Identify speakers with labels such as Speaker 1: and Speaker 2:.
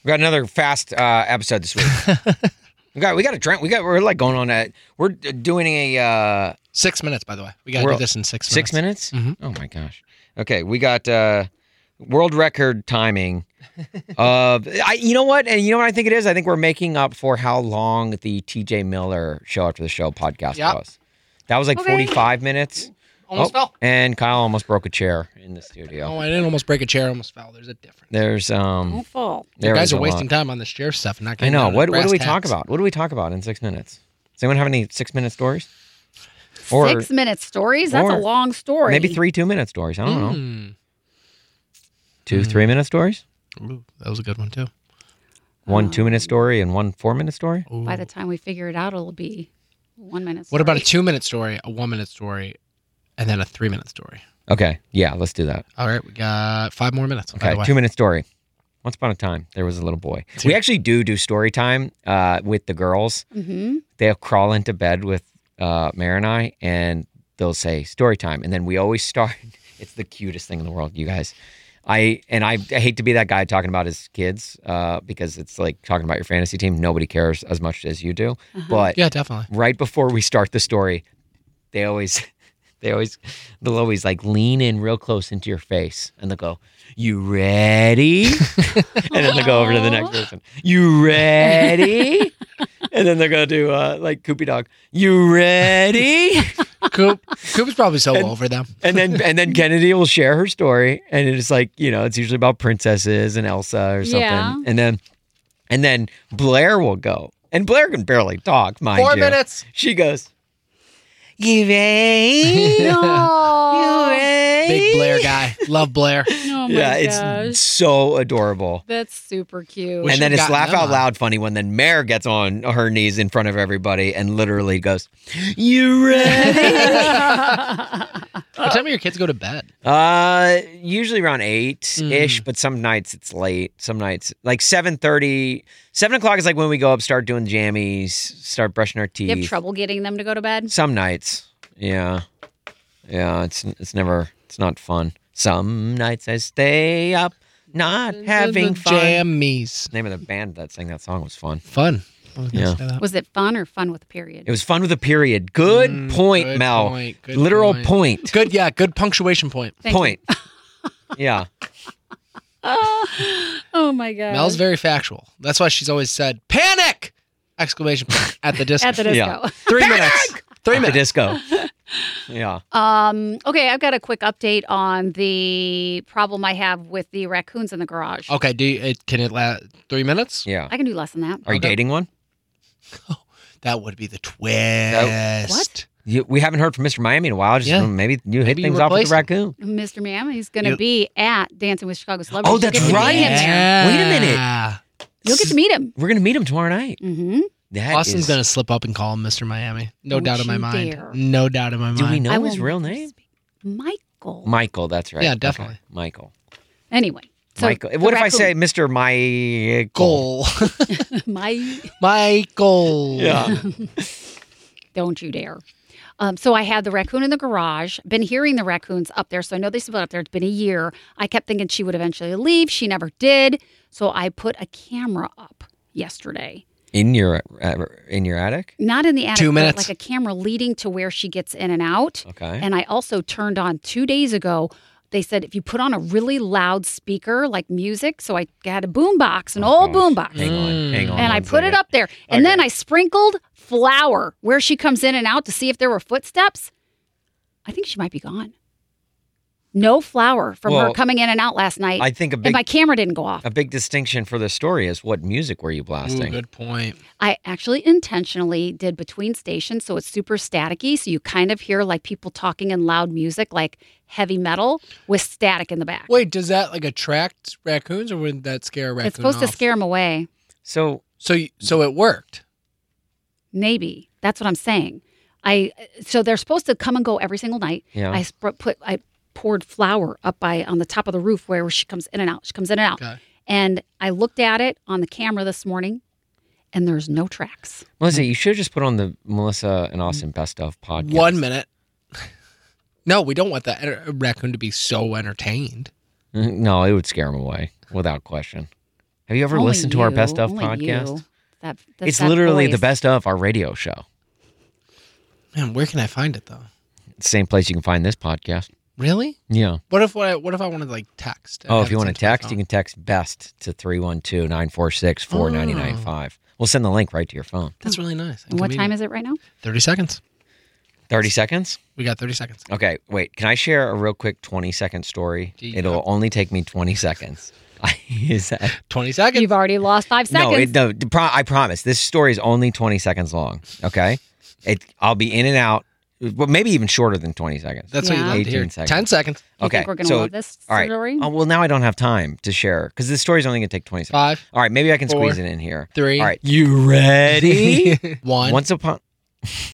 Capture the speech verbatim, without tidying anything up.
Speaker 1: We got another fast uh, episode this week. we got we got a drink. We got we're like going on a we're doing a uh,
Speaker 2: six minutes. By the way, we got to do this in six minutes.
Speaker 1: Six minutes?
Speaker 2: Mm-hmm.
Speaker 1: Oh my gosh. Okay, we got uh, world record timing. uh, I you know what? And you know what I think it is? I think we're making up for how long the T J Miller Show After the Show podcast
Speaker 2: Yep.
Speaker 1: was. That was like
Speaker 3: Okay.
Speaker 1: forty-five minutes.
Speaker 2: Almost
Speaker 1: Oh,
Speaker 2: fell.
Speaker 1: And Kyle almost broke a chair in the studio.
Speaker 2: Oh, I didn't almost break a chair. I almost fell. There's a difference.
Speaker 1: There's um.
Speaker 3: Don't fall.
Speaker 1: There
Speaker 2: You guys
Speaker 1: is
Speaker 2: are
Speaker 1: a
Speaker 2: wasting
Speaker 1: lot.
Speaker 2: time on this chair stuff and not
Speaker 1: I
Speaker 2: getting
Speaker 1: know.
Speaker 2: down to
Speaker 1: What
Speaker 2: the
Speaker 1: what do
Speaker 2: brass
Speaker 1: we talk
Speaker 2: tacks.
Speaker 1: about? What do we talk about in six minutes? Does anyone have any six minute stories? Or
Speaker 3: Six minute stories? That's
Speaker 1: or
Speaker 3: a long story.
Speaker 1: maybe three two minute stories. I don't know.
Speaker 2: Mm.
Speaker 1: Two three minute stories.
Speaker 2: Ooh, that was a good one too.
Speaker 1: One two minute story and one four minute story.
Speaker 2: Ooh.
Speaker 3: By the time we figure it out, it'll be one minute.
Speaker 2: What about a
Speaker 3: story.
Speaker 2: two minute story, a one minute story, and then a three minute story?
Speaker 1: Okay, yeah, let's do that.
Speaker 2: All right, we got five more minutes. by
Speaker 1: Okay,
Speaker 2: the way.
Speaker 1: two minute story. Once upon a time, there was a little boy. We actually do do story time uh, with the girls.
Speaker 3: Mhm.
Speaker 1: They'll crawl into bed with uh, Mare and I, and they'll say story time, and then we always start. It's the cutest thing in the world, you guys. I and I, I hate to be that guy talking about his kids uh, because it's like talking about your fantasy team. Nobody cares as much as you do. But
Speaker 2: Yeah, definitely.
Speaker 1: right before we start the story, they always, they always, they'll always like lean in real close into your face, and they'll go, "You ready?" And then they'll go over to the next person. "You ready?" And then they're gonna do uh, like Koopy Dog. "You ready?"
Speaker 2: Coop, Coop is probably so over them.
Speaker 1: And then and then Kennedy will share her story, and it's like, you know, it's usually about princesses and Elsa or something.
Speaker 3: Yeah.
Speaker 1: And then and then Blair will go, and Blair can barely talk, mind
Speaker 2: Four
Speaker 1: you.
Speaker 2: minutes.
Speaker 1: She goes, "You ready?
Speaker 3: No.
Speaker 1: You ready?"
Speaker 2: Big Blair guy. Love Blair.
Speaker 3: Oh my
Speaker 1: Yeah,
Speaker 3: gosh.
Speaker 1: it's so adorable.
Speaker 3: That's super cute.
Speaker 2: We
Speaker 1: And then
Speaker 2: should've
Speaker 1: it's
Speaker 2: gotten
Speaker 1: laugh
Speaker 2: them
Speaker 1: out
Speaker 2: on.
Speaker 1: loud funny when then Mare gets on her knees in front of everybody and literally goes, "You ready?"
Speaker 2: What time do your kids go to bed?
Speaker 1: Uh, usually around eight ish,
Speaker 2: Mm.
Speaker 1: but some nights it's late. Some nights like seven thirty, seven o'clock is like when we go up, start doing jammies, start brushing our teeth.
Speaker 3: You have trouble getting them to go to bed?
Speaker 1: Some nights, yeah, yeah. It's it's never it's not fun. Some nights I stay up, not having
Speaker 2: the
Speaker 1: fun.
Speaker 2: Jammies.
Speaker 1: The name of the band that sang that song was fun.
Speaker 2: Fun. I was gonna
Speaker 1: Yeah.
Speaker 2: say that.
Speaker 3: Was it fun or fun with a period?
Speaker 1: It was fun with a period. Good
Speaker 2: Mm,
Speaker 1: point,
Speaker 2: good
Speaker 1: Mel.
Speaker 2: point, good
Speaker 1: Literal
Speaker 2: point.
Speaker 1: point.
Speaker 2: Good, yeah, good punctuation point.
Speaker 3: Thank you.
Speaker 1: Point. Yeah.
Speaker 3: Oh my god.
Speaker 2: Mel's very factual. That's why she's always said, "Panic!" Exclamation point at the disco.
Speaker 3: At the disco.
Speaker 1: Yeah.
Speaker 2: Three minutes. Three
Speaker 1: At the
Speaker 2: minutes.
Speaker 1: disco. Yeah.
Speaker 3: Um, okay, I've got a quick update on the problem I have with the raccoons in the garage.
Speaker 2: Okay, do you, it, can it last three minutes?
Speaker 1: Yeah.
Speaker 3: I can do less than that.
Speaker 1: Are you
Speaker 2: Okay.
Speaker 1: dating one?
Speaker 2: That would be the twist.
Speaker 3: What?
Speaker 1: You, we haven't heard from Mister Miami in a while. Just
Speaker 2: Yeah.
Speaker 1: um, maybe you hit
Speaker 2: Maybe you
Speaker 1: things off with
Speaker 2: replace
Speaker 1: the
Speaker 2: him.
Speaker 1: raccoon.
Speaker 3: Mister Miami's going to
Speaker 2: You-
Speaker 3: be at Dancing with Chicago Celebrities.
Speaker 1: Oh, that's
Speaker 3: You'll get to
Speaker 1: right.
Speaker 3: meet him there.
Speaker 1: Wait a minute.
Speaker 2: Yeah.
Speaker 3: You'll get to meet him.
Speaker 1: We're gonna meet him tomorrow night.
Speaker 3: Mm-hmm.
Speaker 1: That
Speaker 2: Austin's
Speaker 1: is-
Speaker 2: going to slip up and call him Mister Miami. No
Speaker 3: Don't
Speaker 2: doubt in my
Speaker 3: you
Speaker 2: mind.
Speaker 3: dare.
Speaker 2: No doubt in my
Speaker 1: Do
Speaker 2: mind.
Speaker 1: we know
Speaker 3: I
Speaker 1: his
Speaker 3: will
Speaker 1: real
Speaker 3: never
Speaker 1: name?
Speaker 3: speak. Michael.
Speaker 1: Michael. That's right.
Speaker 2: Yeah,
Speaker 1: Okay,
Speaker 2: definitely.
Speaker 1: Michael.
Speaker 3: Anyway. So
Speaker 1: Michael.
Speaker 3: the
Speaker 1: What if I
Speaker 3: raccoon-
Speaker 1: say Mister Michael?
Speaker 2: Goal.
Speaker 3: My
Speaker 2: Michael.
Speaker 1: Yeah.
Speaker 3: Don't you dare. Um, so I had the raccoon in the garage, been hearing the raccoons up there. So I know they split up there. It's been a year. I kept thinking she would eventually leave. She never did. So I put a camera up yesterday.
Speaker 1: In your uh, in your attic.
Speaker 3: Not in the attic,
Speaker 2: Two
Speaker 3: but
Speaker 2: minutes.
Speaker 3: like a camera leading to where she gets in and out.
Speaker 1: Okay.
Speaker 3: And I also turned on two days ago. They said if you put on a really loud speaker, like music, so I had a boom box, an old boom box.
Speaker 1: Hang on. Hang on.
Speaker 3: And I
Speaker 1: one
Speaker 3: put it
Speaker 1: second.
Speaker 3: up there. And then
Speaker 1: Okay.
Speaker 3: I sprinkled flour where she comes in and out to see if there were footsteps. I think she might be gone. No flour from her
Speaker 1: Well,
Speaker 3: coming in and out last night.
Speaker 1: I think a
Speaker 3: and
Speaker 1: big
Speaker 3: my camera didn't go off.
Speaker 1: a big distinction for the story is what music were you
Speaker 2: Ooh,
Speaker 1: blasting?
Speaker 2: good point.
Speaker 3: I actually intentionally did between stations, so it's super staticky. So you kind of hear like people talking in loud music, like heavy metal with static in the back.
Speaker 2: Wait, does that like attract raccoons, or would that scare a raccoon?
Speaker 3: it's supposed to
Speaker 2: off?
Speaker 3: scare them away.
Speaker 1: So
Speaker 2: So, you- so it worked.
Speaker 3: Maybe that's what I'm saying. I so they're supposed to come and go every single night.
Speaker 1: yeah.
Speaker 3: I sp- put I poured flour up by on the top of the roof where she comes in and out. She comes in and out.
Speaker 2: Okay.
Speaker 3: And I looked at it on the camera this morning, and there's no tracks.
Speaker 1: Melissa, you should have just put on the Melissa and Austin Best of podcast.
Speaker 2: One minute. No, we don't want that enter- raccoon to be so entertained.
Speaker 1: Mm, No, it would scare him away without question. Have you ever
Speaker 3: Only
Speaker 1: listened to our
Speaker 3: you,
Speaker 1: Best Of
Speaker 3: only
Speaker 1: podcast?
Speaker 3: you. That, that's
Speaker 1: It's
Speaker 3: that
Speaker 1: literally the
Speaker 3: voice.
Speaker 1: Best Of our radio show.
Speaker 2: Man, where can I find it though?
Speaker 1: Same place you can find this podcast.
Speaker 2: Really?
Speaker 1: Yeah.
Speaker 2: What if what, what if I wanted to like text? and
Speaker 1: Oh,
Speaker 2: have
Speaker 1: if you
Speaker 2: it
Speaker 1: want
Speaker 2: sent
Speaker 1: to
Speaker 2: my
Speaker 1: text,
Speaker 2: phone?
Speaker 1: you can text BEST to three one two, nine four six, four nine nine five. We'll send the link right to your phone.
Speaker 2: That's really nice.
Speaker 3: And what time is it right now?
Speaker 2: Thirty seconds.
Speaker 1: thirty seconds?
Speaker 2: We got thirty seconds.
Speaker 1: Okay, wait. Can I share a real quick twenty second story?
Speaker 2: Yeah.
Speaker 1: It'll only take me twenty seconds. Is that?
Speaker 2: Twenty seconds.
Speaker 3: You've already lost five
Speaker 1: No,
Speaker 3: seconds.
Speaker 1: it, no, the pro- I promise. This story is only twenty seconds long. Okay? It. I'll be in and out, well, maybe even shorter than twenty seconds.
Speaker 2: That's what you
Speaker 3: Yeah.
Speaker 2: love to hear.
Speaker 1: eighteen seconds.
Speaker 2: Ten seconds.
Speaker 3: You
Speaker 1: Okay.
Speaker 3: think we're gonna
Speaker 1: so,
Speaker 3: love this
Speaker 1: all right.
Speaker 3: story?
Speaker 1: Oh, well, now I don't have time to share because this story's only going to take twenty seconds.
Speaker 2: Five.
Speaker 1: All right, maybe I can
Speaker 2: Four.
Speaker 1: squeeze it in here.
Speaker 2: Three.
Speaker 1: All right, you ready?
Speaker 2: One.
Speaker 1: Once upon